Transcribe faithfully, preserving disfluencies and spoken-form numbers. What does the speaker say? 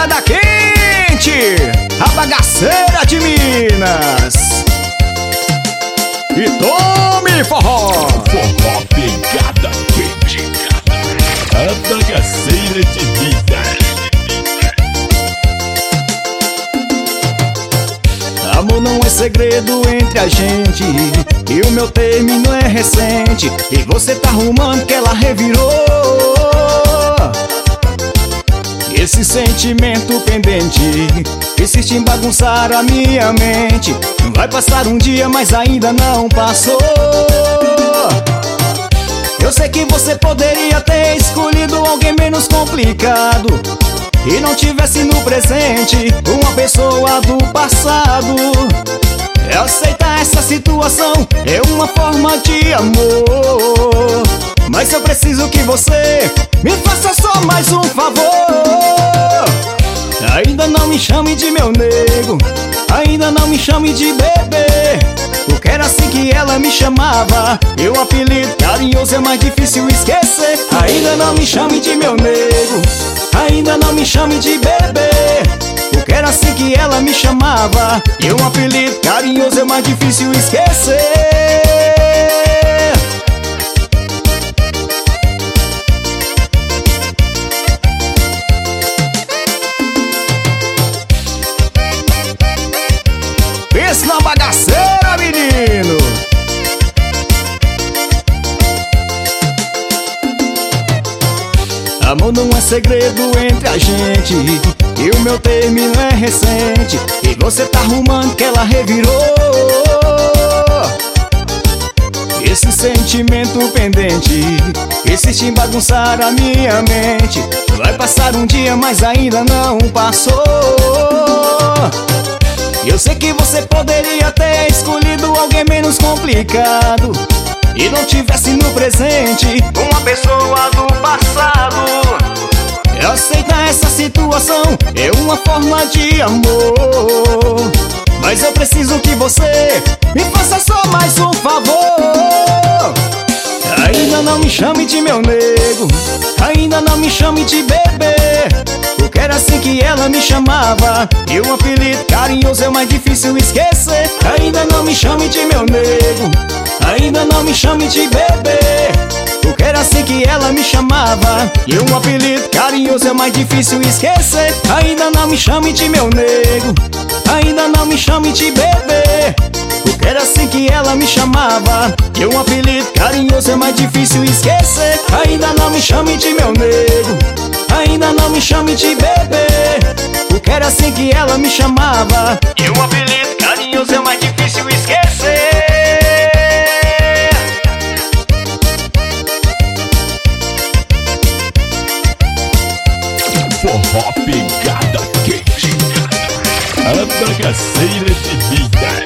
pegada quente, a bagaceira de Minas. E tome forró. Forró pegada quente, a bagaceira de Minas. Amor não é segredo entre a gente, e o meu término é recente, e você tá arrumando que ela revirou esse sentimento pendente, insiste em bagunçar a minha mente. Vai passar um dia, mas ainda não passou. Eu sei que você poderia ter escolhido alguém menos complicado e não tivesse no presente uma pessoa do passado. Eu aceitar essa situação é uma forma de amor, mas eu preciso que você me faça só mais um favor. Ainda não me chame de meu nego, ainda não me chame de bebê, porque era assim que ela me chamava, e o apelido carinhoso é mais difícil esquecer. Ainda não me chame de meu nego, ainda não me chame de bebê, porque era assim que ela me chamava, e um apelido carinhoso é mais difícil esquecer. Pensa na bagaceira, menino. Amor não é segredo entre a gente, e o meu término é recente, e você tá arrumando que ela revirou esse sentimento pendente, insiste em bagunçar a minha mente. Vai passar um dia, mas ainda não passou. Eu sei que você poderia ter escolhido alguém menos complicado e não tivesse no presente uma pessoa do passado. Eu aceitar essa situação é uma forma de amor, mas eu preciso que você me faça só mais um favor. Ainda não me chame de meu nego, ainda não me chame de bebê, porque era assim que ela me chamava, e um apelido carinhoso é mais difícil esquecer. Ainda não me chame de meu nego, ainda não me chame de bebê, porque era assim que ela me chamava, e um apelido carinhoso é mais difícil esquecer. Ainda não me chame de meu nego, ainda não me chame de bebê, porque era assim que ela me chamava, e um apelido carinhoso é mais difícil esquecer. Ainda não me chame de meu nego, ainda não me chame de bebê, porque era assim que ela me chamava, e um apelido carinhoso é mais difícil esquecer. Forró pegada quente, a bagaceira de Minas.